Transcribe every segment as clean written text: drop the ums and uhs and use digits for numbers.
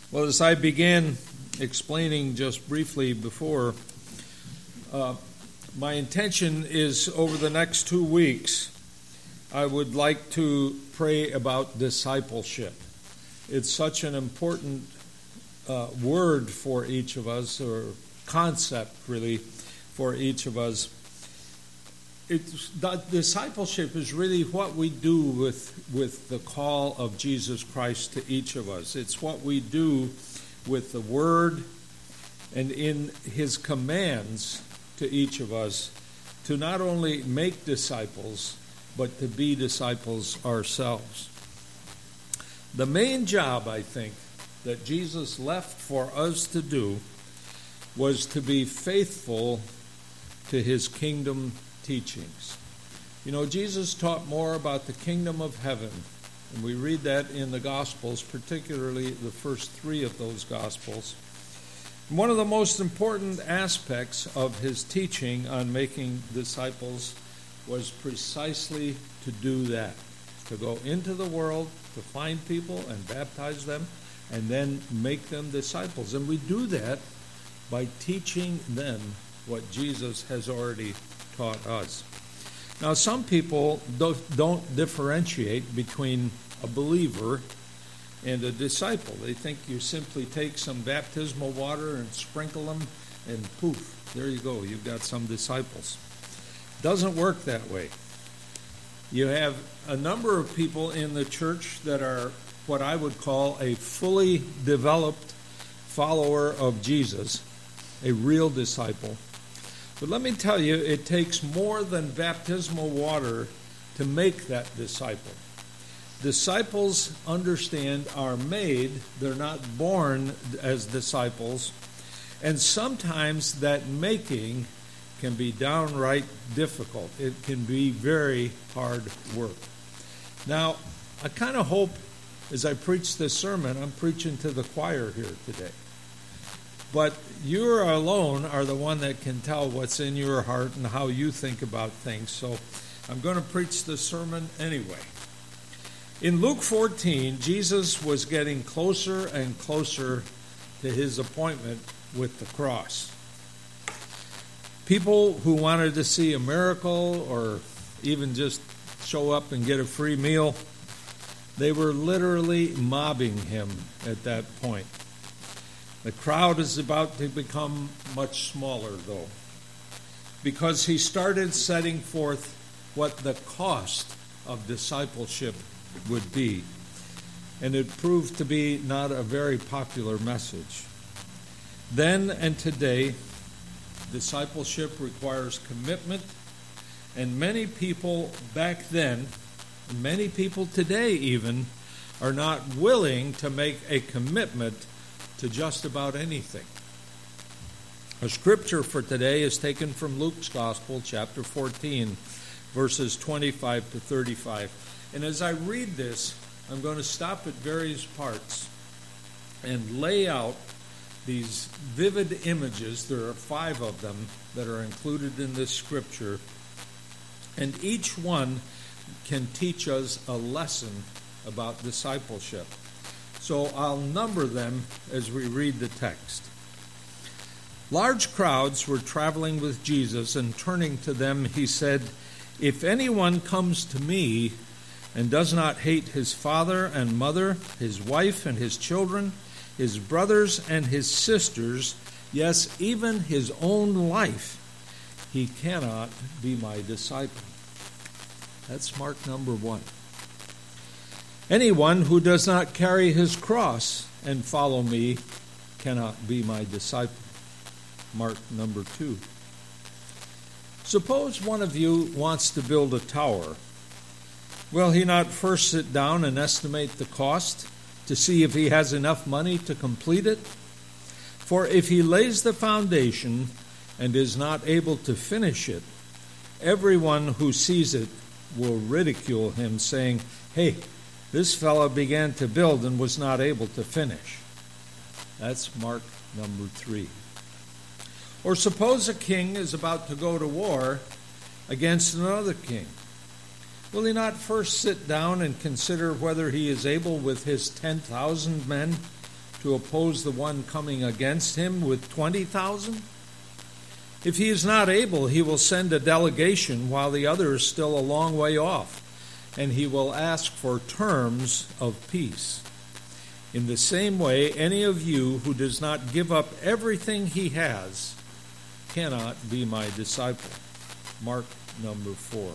Well, as I began explaining just briefly before, my intention is over the next 2 weeks, I would like to pray about discipleship. It's such an important word for each of us, or concept really for each of us. Discipleship is really what we do with the call of Jesus Christ to each of us. It's what we do with the Word and in His commands to each of us to not only make disciples, but to be disciples ourselves. The main job, I think, that Jesus left for us to do was to be faithful to His kingdom teachings. You know, Jesus taught more about the kingdom of heaven, and we read that in the Gospels, particularly the first 3 of those Gospels. And one of the most important aspects of His teaching on making disciples was precisely to do that, to go into the world, to find people and baptize them, and then make them disciples. And we do that by teaching them what Jesus has already taught us. Now, some people don't differentiate between a believer and a disciple. They think you simply take some baptismal water and sprinkle them, and poof, there you go, you've got some disciples. Doesn't work that way. You have a number of people in the church that are what I would call a fully developed follower of Jesus, a real disciple. But let me tell you, it takes more than baptismal water to make that disciple. Disciples, understand, are made. They're not born as disciples. And sometimes that making can be downright difficult. It can be very hard work. Now, I kind of hope as I preach this sermon, I'm preaching to the choir here today. But you alone are the one that can tell what's in your heart and how you think about things. So I'm going to preach this sermon anyway. In Luke 14, Jesus was getting closer and closer to His appointment with the cross. People who wanted to see a miracle or even just show up and get a free meal, they were literally mobbing Him at that point. The crowd is about to become much smaller, though, because He started setting forth what the cost of discipleship would be. And it proved to be not a very popular message. Then and today, discipleship requires commitment, and many people back then, and many people today even, are not willing to make a commitment to just about anything. Our scripture for today is taken from Luke's Gospel, chapter 14, verses 25 to 35. And as I read this, I'm going to stop at various parts and lay out these vivid images. There are 5 of them that are included in this scripture, and each one can teach us a lesson about discipleship. So I'll number them as we read the text. Large crowds were traveling with Jesus, and turning to them, He said, "If anyone comes to me and does not hate his father and mother, his wife and his children, his brothers and his sisters, yes, even his own life, he cannot be my disciple." That's mark number 1. Anyone who does not carry his cross and follow me cannot be my disciple. Mark number 2. Suppose one of you wants to build a tower. Will he not first sit down and estimate the cost to see if he has enough money to complete it? For if he lays the foundation and is not able to finish it, everyone who sees it will ridicule him, saying, "Hey, this fellow began to build and was not able to finish." That's mark number 3. Or suppose a king is about to go to war against another king. Will he not first sit down and consider whether he is able with his 10,000 men to oppose the one coming against him with 20,000? If he is not able, he will send a delegation while the other is still a long way off, and he will ask for terms of peace. In the same way, any of you who does not give up everything he has cannot be my disciple. Mark number 4.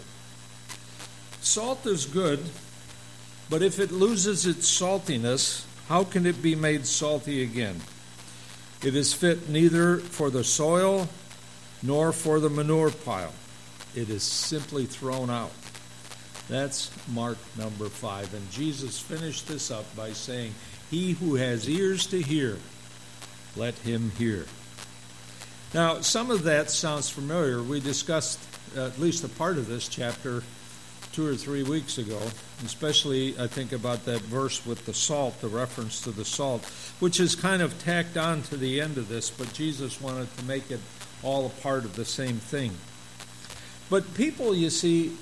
Salt is good, but if it loses its saltiness, how can it be made salty again? It is fit neither for the soil nor for the manure pile. It is simply thrown out. That's Mark number 5. And Jesus finished this up by saying, "He who has ears to hear, let him hear." Now, some of that sounds familiar. We discussed at least a part of this chapter 2 or 3 weeks ago, especially I think about that verse with the salt, the reference to the salt, which is kind of tacked on to the end of this, but Jesus wanted to make it all a part of the same thing. But people, you see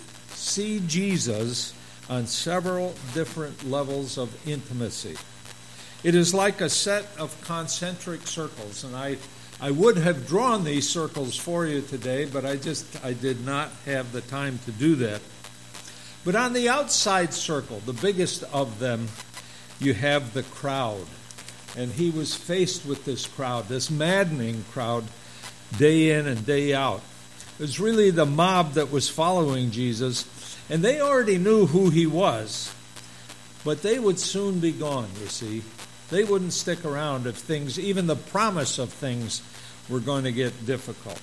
Jesus on several different levels of intimacy. It is like a set of concentric circles, and I would have drawn these circles for you today, but I did not have the time to do that. But on the outside circle, the biggest of them, you have the crowd. And he was faced with this crowd, this maddening crowd, day in and day out. It was really the mob that was following Jesus, and they already knew who he was. But they would soon be gone, you see. They wouldn't stick around if things, even the promise of things, were going to get difficult.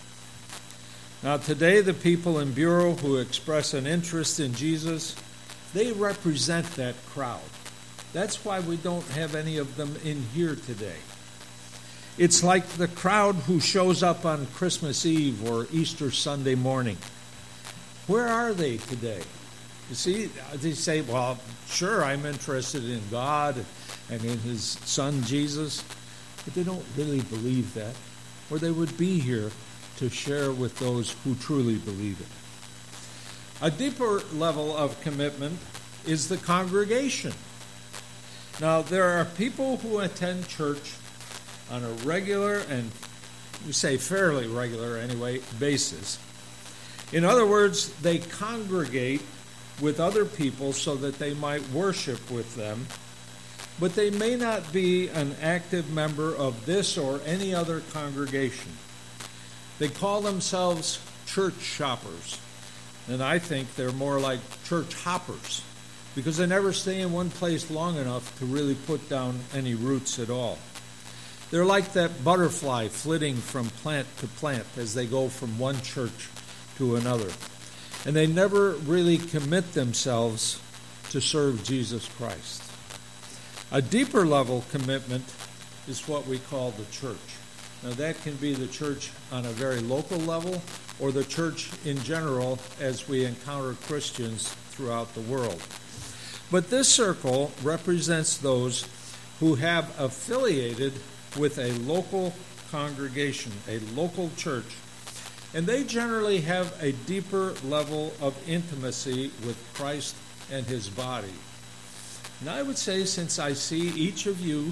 Now today, the people in Bureau who express an interest in Jesus, they represent that crowd. That's why we don't have any of them in here today. It's like the crowd who shows up on Christmas Eve or Easter Sunday morning. Where are they today? You see, they say, well, sure, I'm interested in God and in his son Jesus, but they don't really believe that, or they would be here to share with those who truly believe it. A deeper level of commitment is the congregation. Now, there are people who attend church on a regular, and we say fairly regular anyway, basis. In other words, they congregate with other people so that they might worship with them, but they may not be an active member of this or any other congregation. They call themselves church shoppers, and I think they're more like church hoppers, because they never stay in one place long enough to really put down any roots at all. They're like that butterfly flitting from plant to plant as they go from one church to another. And they never really commit themselves to serve Jesus Christ. A deeper level commitment is what we call the church. Now that can be the church on a very local level or the church in general as we encounter Christians throughout the world. But this circle represents those who have affiliated with a local congregation, a local church, and they generally have a deeper level of intimacy with Christ and his body. And I would say, since I see each of you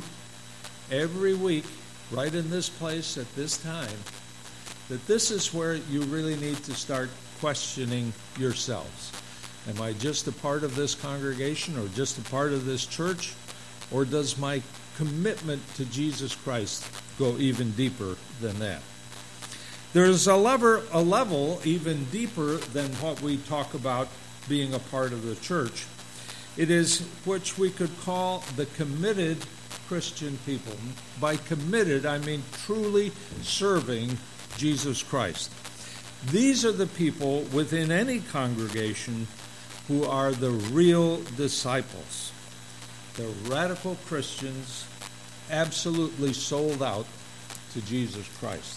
every week right in this place at this time, that this is where you really need to start questioning yourselves. Am I just a part of this congregation or just a part of this church? Or does my commitment to Jesus Christ go even deeper than that? There's a level even deeper than what we talk about being a part of the church. It is which we could call the committed Christian people. By committed, I mean truly serving Jesus Christ. These are the people within any congregation who are the real disciples. The radical Christians absolutely sold out to Jesus Christ.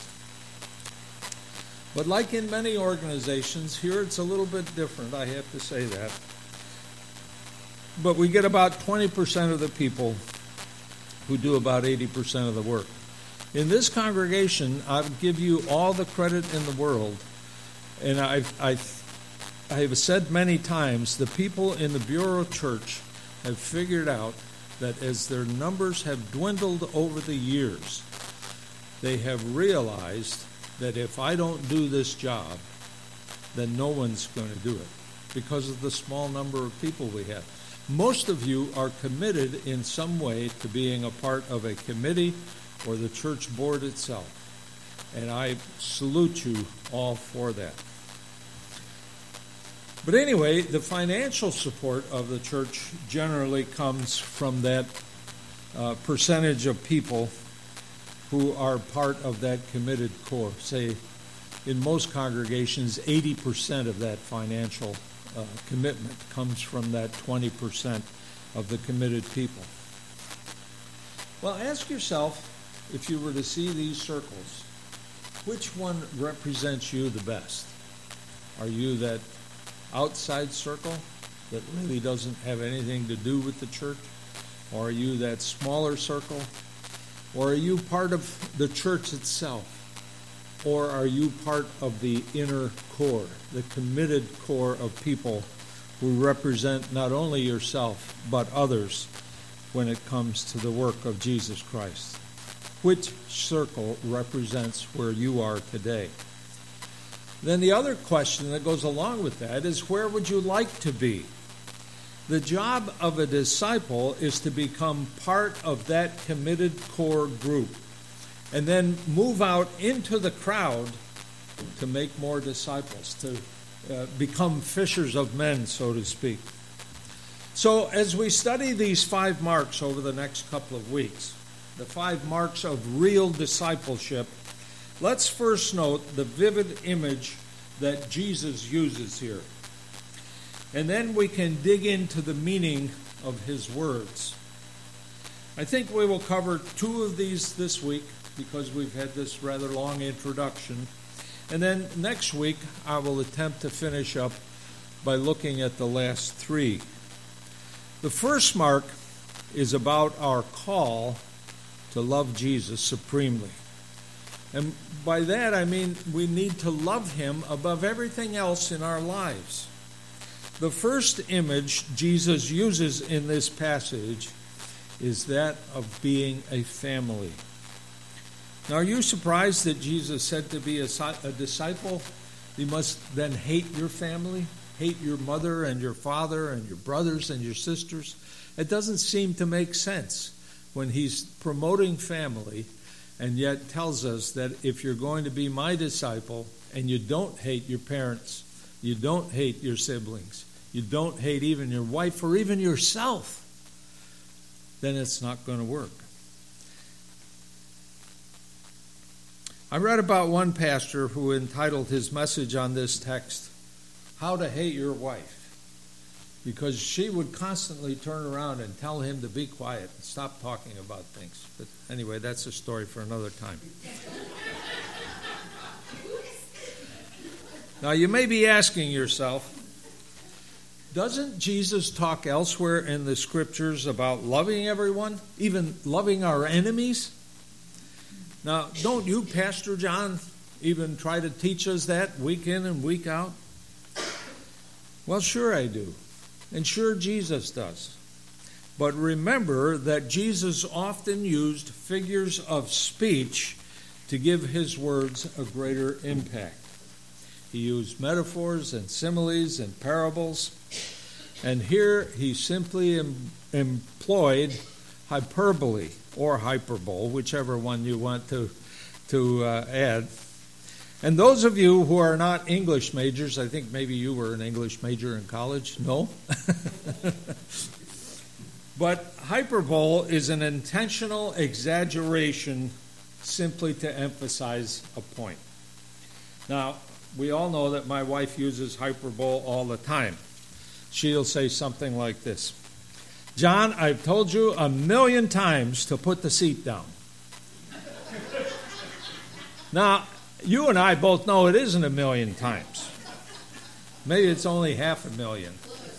But like in many organizations, here it's a little bit different, I have to say that. But we get about 20% of the people who do about 80% of the work. In this congregation, I'll give you all the credit in the world. And I have said many times, the people in the Bureau Church have figured out that as their numbers have dwindled over the years, they have realized that if I don't do this job, then no one's going to do it because of the small number of people we have. Most of you are committed in some way to being a part of a committee or the church board itself. And I salute you all for that. But anyway, the financial support of the church generally comes from that percentage of people who are part of that committed core. Say, in most congregations, 80% of that financial commitment comes from that 20% of the committed people. Well, ask yourself, if you were to see these circles, which one represents you the best? Are you that outside circle that really doesn't have anything to do with the church? Or are you that smaller circle? Or are you part of the church itself? Or are you part of the inner core, the committed core of people who represent not only yourself but others when it comes to the work of Jesus Christ? Which circle represents where you are today? Then the other question that goes along with that is, where would you like to be? The job of a disciple is to become part of that committed core group and then move out into the crowd to make more disciples, to become fishers of men, so to speak. So as we study these 5 marks over the next couple of weeks, the 5 marks of real discipleship, let's first note the vivid image that Jesus uses here. And then we can dig into the meaning of his words. I think we will cover 2 of these this week because we've had this rather long introduction. And then next week I will attempt to finish up by looking at the last 3. The first mark is about our call to love Jesus supremely. And by that I mean we need to love him above everything else in our lives. The first image Jesus uses in this passage is that of being a family. Now, are you surprised that Jesus said to be a disciple, you must then hate your family, hate your mother and your father and your brothers and your sisters? It doesn't seem to make sense when he's promoting family and yet tells us that if you're going to be my disciple and you don't hate your parents, you don't hate your siblings, you don't hate even your wife or even yourself, then it's not going to work. I read about one pastor who entitled his message on this text, How to Hate Your Wife, because she would constantly turn around and tell him to be quiet and stop talking about things. But anyway, that's a story for another time. Now, you may be asking yourself, doesn't Jesus talk elsewhere in the scriptures about loving everyone, even loving our enemies? Now, don't you, Pastor John, even try to teach us that week in and week out? Well, sure I do. And sure Jesus does. But remember that Jesus often used figures of speech to give his words a greater impact. He used metaphors and similes and parables. And here he simply employed hyperbole or hyperbole, whichever one you want to add. And those of you who are not English majors, I think maybe you were an English major in college. No? But hyperbole is an intentional exaggeration simply to emphasize a point. Now, we all know that my wife uses hyperbole all the time. She'll say something like this: John, I've told you 1,000,000 times to put the seat down. Now, you and I both know it isn't 1,000,000 times. Maybe it's only 500,000.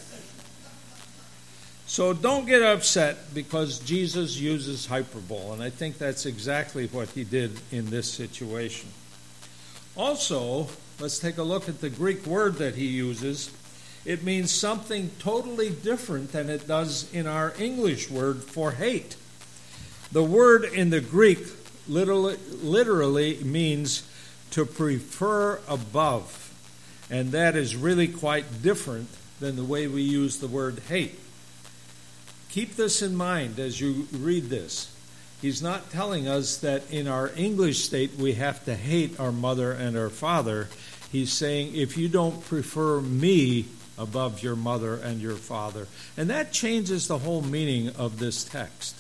So don't get upset because Jesus uses hyperbole, and I think that's exactly what he did in this situation. Also, let's take a look at the Greek word that he uses. it means something totally different than it does in our English word for hate. The word in the Greek literally means to prefer above, and that is really quite different than the way we use the word hate. Keep this in mind as you read this. He's not telling us that in our English state we have to hate our mother and our father. He's saying, if you don't prefer me above your mother and your father. And that changes the whole meaning of this text.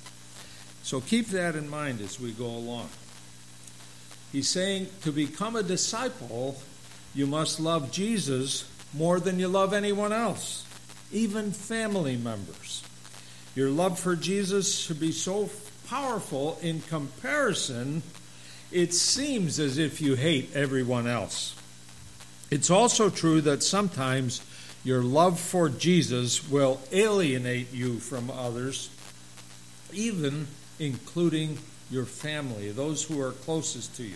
So keep that in mind as we go along. He's saying to become a disciple, you must love Jesus more than you love anyone else, even family members. Your love for Jesus should be so powerful in comparison, it seems as if you hate everyone else. It's also true that sometimes your love for Jesus will alienate you from others, even including your family, those who are closest to you.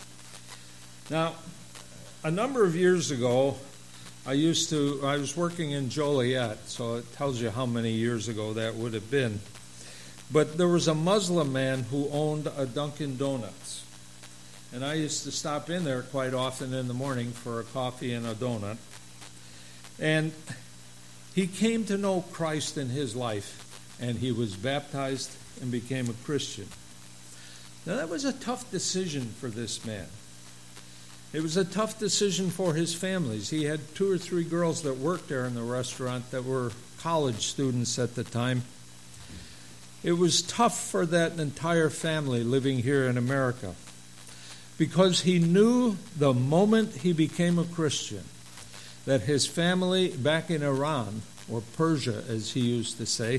Now, a number of years ago, I was working in Joliet, so it tells you how many years ago that would have been. But there was a Muslim man who owned a Dunkin' Donuts. And I used to stop in there quite often in the morning for a coffee and a donut. And he came to know Christ in his life, and he was baptized and became a Christian. Now, that was a tough decision for this man. It was a tough decision for his families. He had 2 or 3 girls that worked there in the restaurant that were college students at the time. It was tough for that entire family living here in America because he knew the moment he became a Christian that his family back in Iran, or Persia as he used to say,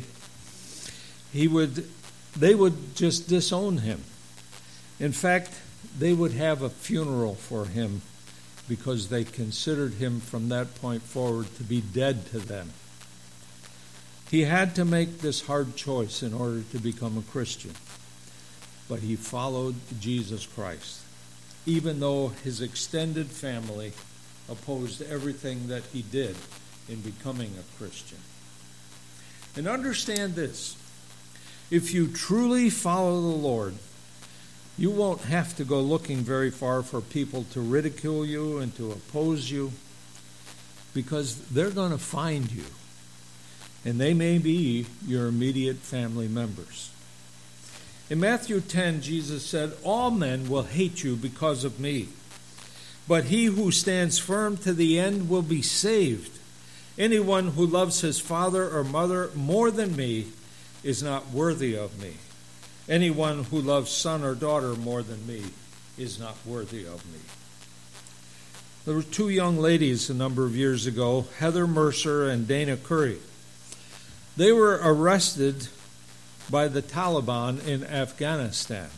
they would just disown him. In fact, they would have a funeral for him because they considered him from that point forward to be dead to them. He had to make this hard choice in order to become a Christian. But he followed Jesus Christ, even though his extended family opposed everything that he did in becoming a Christian. And understand this, if you truly follow the Lord, you won't have to go looking very far for people to ridicule you and to oppose you, because they're going to find you. And they may be your immediate family members. In Matthew 10, Jesus said, "All men will hate you because of me, but he who stands firm to the end will be saved. Anyone who loves his father or mother more than me is not worthy of me. Anyone who loves son or daughter more than me is not worthy of me." There were 2 young ladies a number of years ago, Heather Mercer and Dana Curry. They were arrested by the Taliban in Afghanistan.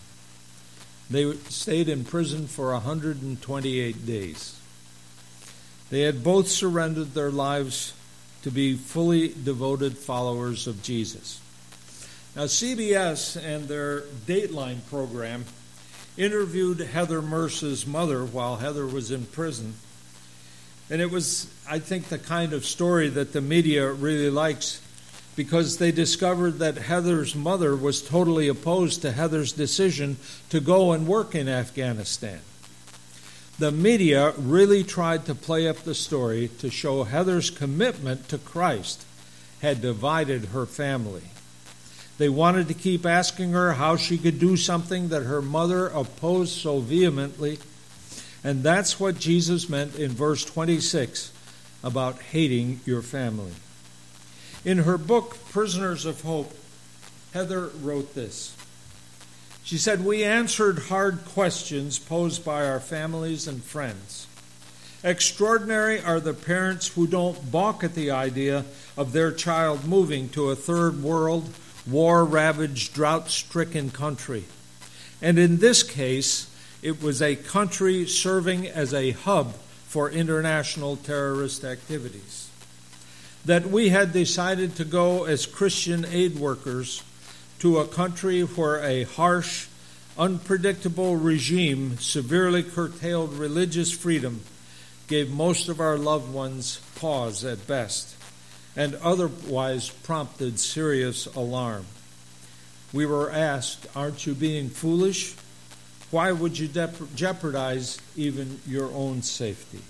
They stayed in prison for 128 days. They had both surrendered their lives to be fully devoted followers of Jesus. Now, CBS and their Dateline program interviewed Heather Mercer's mother while Heather was in prison. And it was, I think, the kind of story that the media really likes, because they discovered that Heather's mother was totally opposed to Heather's decision to go and work in Afghanistan. The media really tried to play up the story to show Heather's commitment to Christ had divided her family. They wanted to keep asking her how she could do something that her mother opposed so vehemently. And that's what Jesus meant in verse 26 about hating your family. In her book, Prisoners of Hope, Heather wrote this. She said, "We answered hard questions posed by our families and friends. Extraordinary are the parents who don't balk at the idea of their child moving to a third world, war-ravaged, drought-stricken country. And in this case, it was a country serving as a hub for international terrorist activities. That we had decided to go as Christian aid workers to a country where a harsh, unpredictable regime severely curtailed religious freedom, gave most of our loved ones pause at best, and otherwise prompted serious alarm. We were asked, "Aren't you being foolish? Why would you jeopardize even your own safety?"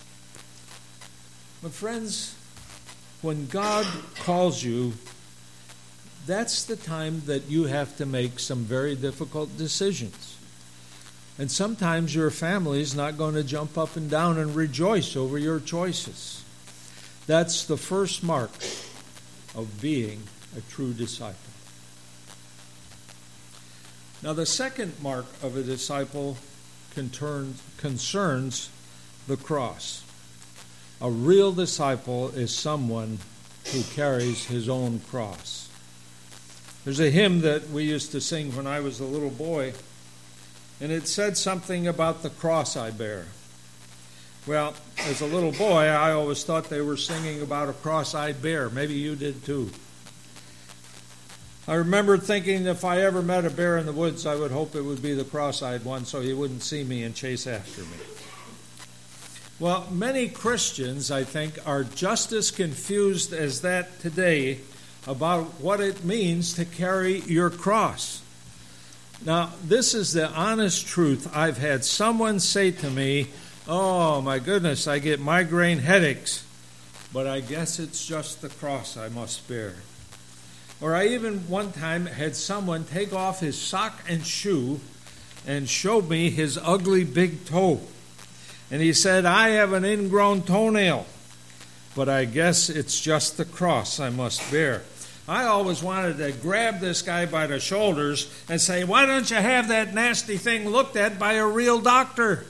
My friends, when God calls you, that's the time that you have to make some very difficult decisions. And sometimes your family is not going to jump up and down and rejoice over your choices. That's the first mark of being a true disciple. Now, the second mark of a disciple concerns the cross. A real disciple is someone who carries his own cross. There's a hymn that we used to sing when I was a little boy, and it said something about the cross I bear. Well, as a little boy, I always thought they were singing about a cross-eyed bear. Maybe you did too. I remember thinking if I ever met a bear in the woods, I would hope it would be the cross-eyed one so he wouldn't see me and chase after me. Well, many Christians, I think, are just as confused as that today about what it means to carry your cross. Now, this is the honest truth. I've had someone say to me, "Oh, my goodness, I get migraine headaches, but I guess it's just the cross I must bear." Or I even one time had someone take off his sock and shoe and show me his ugly big toe. And he said, "I have an ingrown toenail, but I guess it's just the cross I must bear." I always wanted to grab this guy by the shoulders and say, "Why don't you have that nasty thing looked at by a real doctor?"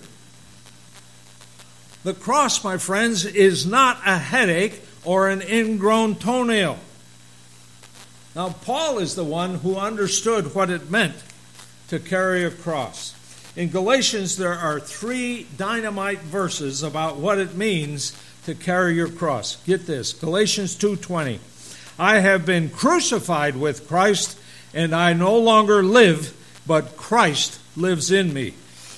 The cross, my friends, is not a headache or an ingrown toenail. Now, Paul is the one who understood what it meant to carry a cross. In Galatians, there are 3 dynamite verses about what it means to carry your cross. Get this, Galatians 2:20. "I have been crucified with Christ, and I no longer live, but Christ lives in me."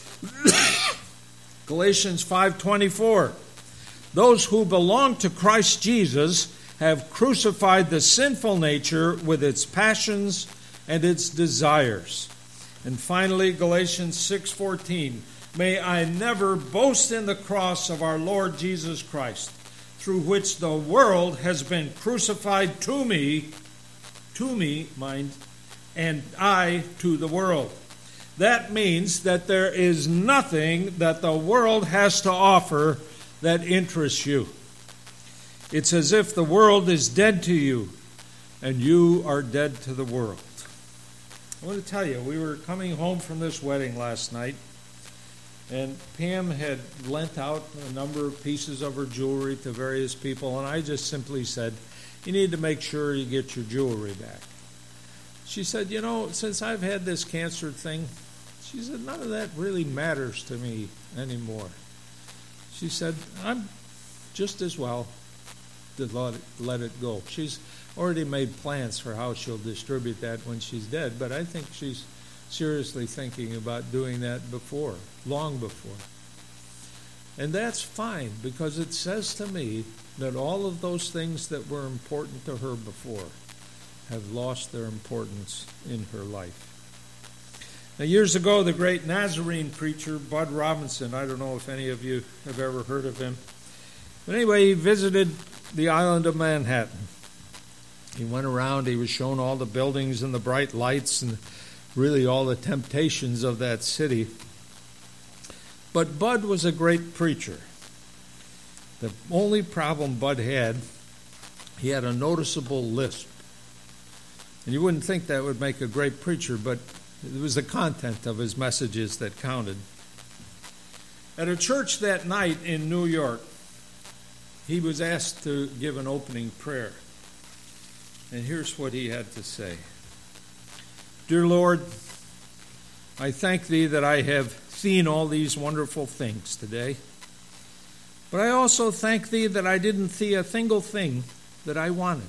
Galatians 5:24. "Those who belong to Christ Jesus have crucified the sinful nature with its passions and its desires." And finally, Galatians 6:14, "May I never boast in the cross of our Lord Jesus Christ, through which the world has been crucified to me, and I to the world." That means that there is nothing that the world has to offer that interests you. It's as if the world is dead to you, and you are dead to the world. I want to tell you, we were coming home from this wedding last night, and Pam had lent out a number of pieces of her jewelry to various people, and I just simply said, "You need to make sure you get your jewelry back." She said, "You know, since I've had this cancer thing," she said, "none of that really matters to me anymore." She said, "I'm just as well to let it go." She's already made plans for how she'll distribute that when she's dead, but I think she's seriously thinking about doing that long before. And that's fine, because it says to me that all of those things that were important to her before have lost their importance in her life. Now, years ago, the great Nazarene preacher, Bud Robinson, I don't know if any of you have ever heard of him, but anyway, he visited the island of Manhattan. He went around, he was shown all the buildings and the bright lights and really all the temptations of that city. But Bud was a great preacher. The only problem Bud had, he had a noticeable lisp. And you wouldn't think that would make a great preacher, but it was the content of his messages that counted. At a church that night in New York, he was asked to give an opening prayer. And here's what he had to say. "Dear Lord, I thank thee that I have seen all these wonderful things today. But I also thank thee that I didn't see a single thing that I wanted."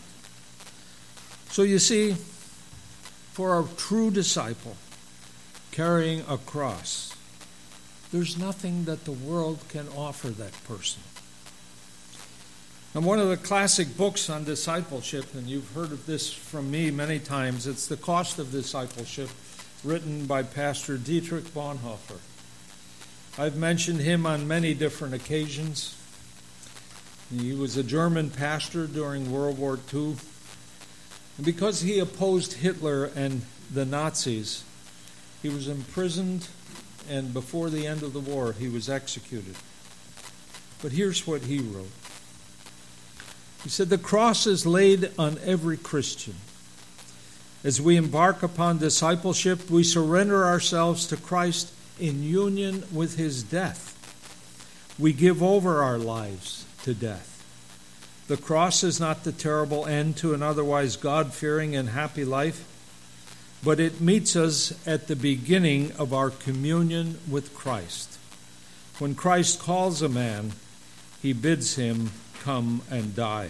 So you see, for a true disciple carrying a cross, there's nothing that the world can offer that person. And one of the classic books on discipleship, and you've heard of this from me many times, it's The Cost of Discipleship, written by Pastor Dietrich Bonhoeffer. I've mentioned him on many different occasions. He was a German pastor during World War II. And because he opposed Hitler and the Nazis, he was imprisoned, and before the end of the war, he was executed. But here's what he wrote. He said, "The cross is laid on every Christian. As we embark upon discipleship, we surrender ourselves to Christ in union with his death. We give over our lives to death. The cross is not the terrible end to an otherwise God-fearing and happy life, but it meets us at the beginning of our communion with Christ. When Christ calls a man, he bids him come and die.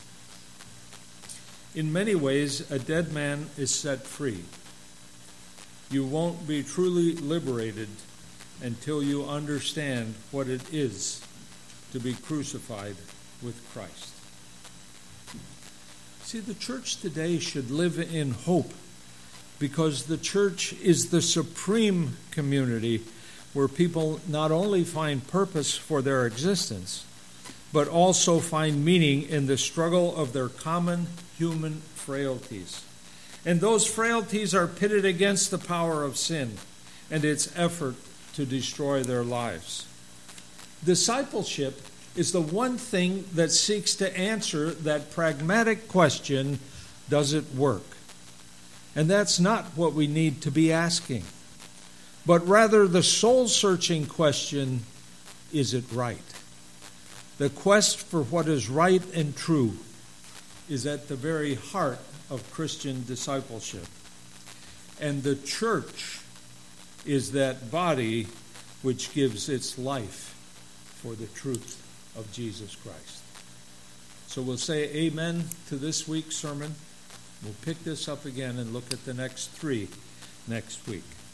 In many ways, a dead man is set free. You won't be truly liberated until you understand what it is to be crucified with Christ." See, the church today should live in hope, because the church is the supreme community where people not only find purpose for their existence, but also find meaning in the struggle of their common human frailties. And those frailties are pitted against the power of sin and its effort to destroy their lives. Discipleship is the one thing that seeks to answer that pragmatic question, does it work? And that's not what we need to be asking, but rather the soul-searching question, is it right? The quest for what is right and true is at the very heart of Christian discipleship. And the church is that body which gives its life for the truth of Jesus Christ. So we'll say amen to this week's sermon. We'll pick this up again and look at the next three next week.